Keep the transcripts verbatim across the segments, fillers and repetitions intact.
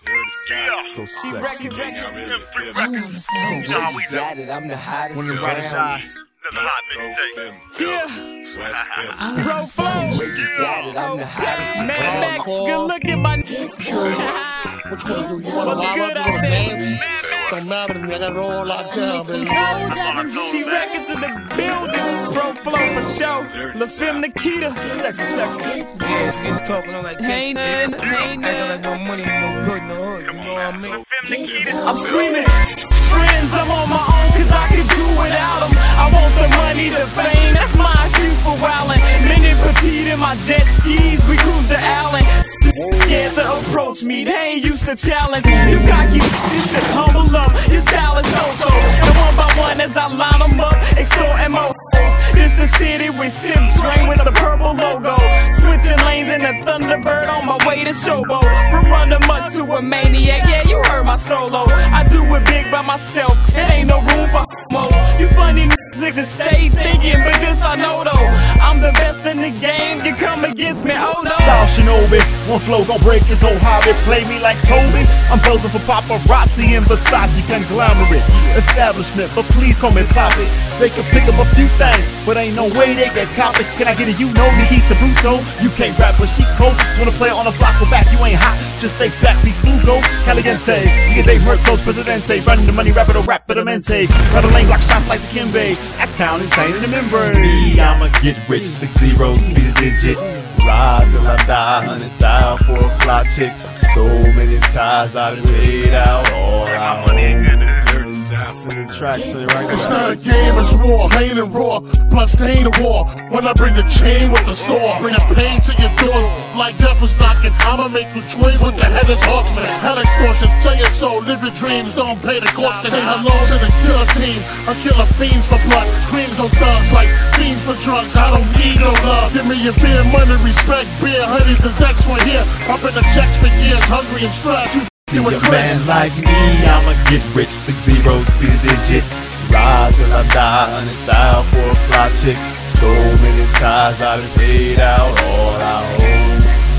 Yeah. So She sexy. records, records, free I records. know You know how we do. Got it, I'm the hottest When the around. ride die. Another hot mixtape. Yeah, Pro Flow, Where you got it, I'm the hottest Man around. Max, good looking, my What you wanna do? You wanna What's live good up? out You wanna there? dance? Don't matter to me. I got it all locked down, baby. She records in the building, Pro Flow for show. La Femme Nikita, Sexy, sexy. Yeah, she get to talking on like this. hey man, hey Acting man. like no money, no good, no hood. You know what I mean? I'm screaming, friends, I'm on my own cause I can do without them. I want the money, the fame, that's my excuse for wildin'. Min and Petite in my jet skis, we cruise to Allen. Scared to approach me, they ain't used to challenge. You cocky, you should humble up, your style is so-so. And one by one as I line them up, extorting more. This the city with Sip Drain with the purple logo. Switching lanes in the Thunderbird on my way to Showboat. From Run Amok to a maniac, yeah, you heard my solo. I do it big by myself, it ain't no room for most. You funny niggas just stay thinking, but this I know though. I'm the best in the game, you come against me, oh no. Style Shinobi, one flow gon' break his whole hobby. Play me like Toby, I'm posing for paparazzi and Versace conglomerate establishment, but please call me Poppy. They can pick up a few things, but ain't no way they get copied. Can I get it? You know me, he's a bruto. You can't rap, but she cold. Just wanna play on the block, go back, you ain't hot. Just stay back, be fugo, caliente. You get they muertos, presidente. Running the money, rapid or rapidamente. Got a lane block shots like the Kimbe. Act town insane in the membrane. Me, I'ma get rich, six zeros, be the digit. Ride till I die, hundred thousand for a fly chick. So many times I done paid out all I owe. Dirty tracks, so right It's not a game, it's war, pain and raw. Plus they ain't a war. When I bring the chain with the sword, bring the pain to your door like death was knocking. I'ma make you twins with the headless horseman. Hell extortions, tell your soul, live your dreams, don't pay the cost. Say hello to the killer team. I kill a fiends for blood, screams on thugs like fiends for drugs. I don't need no love. Give me your fear, money, respect, beer, hoodies and sex. We're here, pumping the checks for years, hungry and stressed. You See a man like me, I'ma get rich, six zeros, be the digit. Ride till I die, hundred thousand for a fly chick. So many times I done paid out all I owe.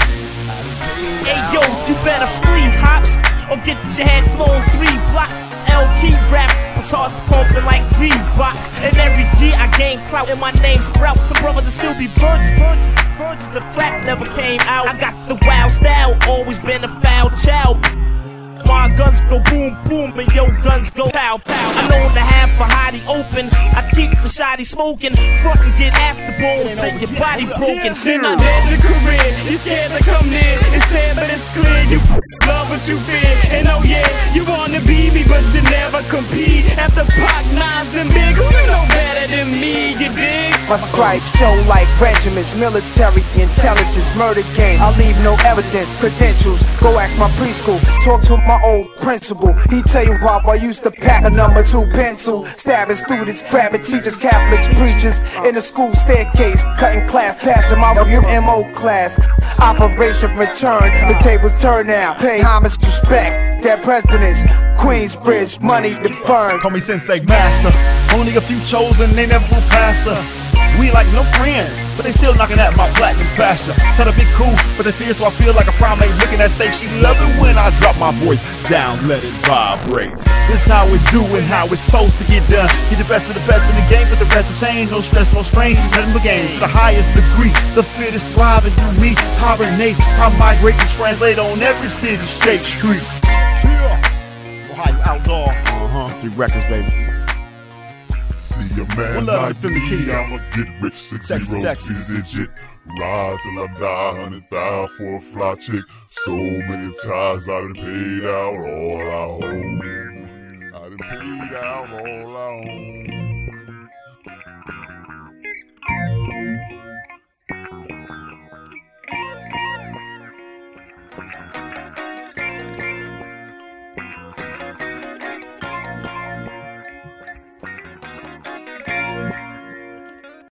Hey yo, you better flee, hops, or get your head flown three blocks. L key rap, his heart's pumping like Reeboks. And every year I gain clout and my name sprout. Some brothers will still be virgins, virgins, virgins. The flat never came out. I got the wild style, always been a foul child. My guns go boom boom and your guns go pow pow. I know the half a hottie open. I keep the shotty smoking. Front and get after bones till your body broken. Then I dead your career, you scared to come near. It's sad but it's clear, you love what you fear. And oh yeah, you wanna be me but you never compete. After Pac, Nas and Big, who you know better than me, you dig? My stripes show like regiments, military intelligence, murder game. I leave no evidence, credentials. Go ask my preschool, talk to my old principal. He tell you how I used to pack a number two pencil, stabbing students, grabbing teachers, Catholics, preachers in the school staircase, cutting class, passing my M O class. Operation Return, the tables turn now. Pay homage, respect, dead presidents, Queensbridge, money to burn. Call me Sensei Master, only a few chosen, they never will pass her. We like no friends, but they still knocking at my platinum pasture. Try to be cool, but they fear, so I feel like a primate looking at stage. She love it when I drop my voice down, let it vibrate. This how we do it, how it's supposed to get done. Get the best of the best in the game, but the rest is change. No stress, no strain, nothing but gain. To the highest degree, the fittest thriving through me. Hibernate, I migrate and translate on every city, state, street. Yeah. Ohio Outlaw. Uh-huh, three records, baby. See a man like me, I'ma get rich, six zeros, be the digit. Ride till I die, hundred thousand for a fly chick. So many times I done paid out all I owe. I done paid out all I owe.